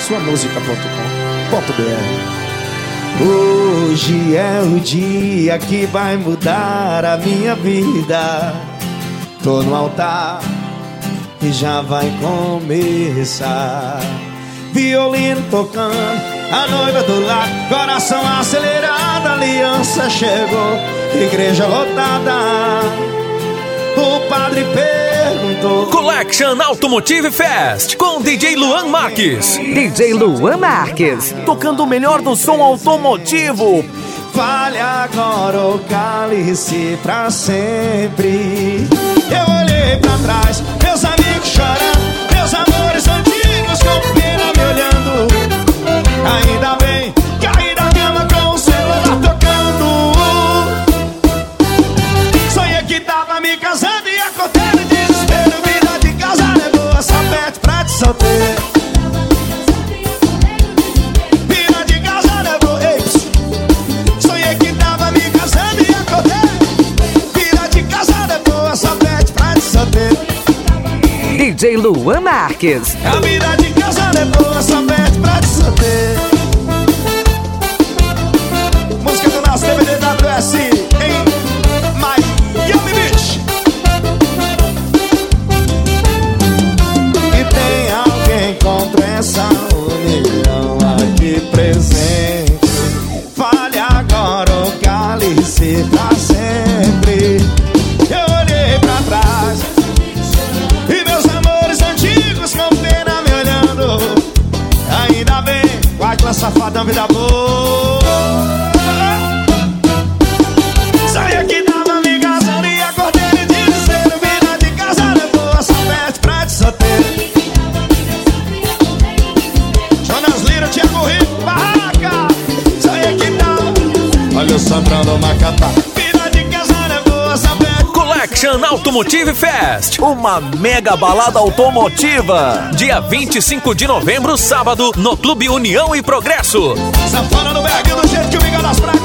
suamusica.com.br. Hoje é o dia que vai mudar a minha vida. Tô no altar e já vai começar. Violino tocando, a noiva do lado, coração acelerado, aliança chegou, igreja lotada. O padre perguntou. Collection Automotive Fest com DJ Luan Marques. DJ Luan Marques, tocando o melhor do som automotivo. Fale agora ou cale-se pra sempre. Eu olhei pra trás, meus amigos chorando, meus amores antigos com pena me olhando. Ainda bem, caí da cama com o celular tocando. Sonhei que tava me casando e acordei no desespero. Vida de casar é boa, só pede pra te solteiro. Vida de casar é boa, ei, sonhei que tava me casando e acordei. Vida de casar é boa, só pede pra te solteiro. DJ Luan Marques. A vida de casar é boa, só pede pra te solteiro. Música do nosso DVDWS em Miami Beach. E tem alguém contra essa união aqui presente. Fale agora ou cale-se pra sempre. Eu olhei pra trás e meus amores antigos com pena me olhando. Ainda bem, vai com a safadão, vida boa. Sonhei que tava me casando e acordei de desespero. Vida de casar é boa, só pede pra te solteiro. Jonas Lira, Thiago Rico, Barraca. Sonhei que tava, olha o Sandrão do Macapá. Vida de casar é boa, só pede. Collection Automotive Fest, Uma mega balada automotiva. dia 25 de novembro, sábado, no Clube União e Progresso. Sanfona no Berg do jeito que o Miguel das Pragas.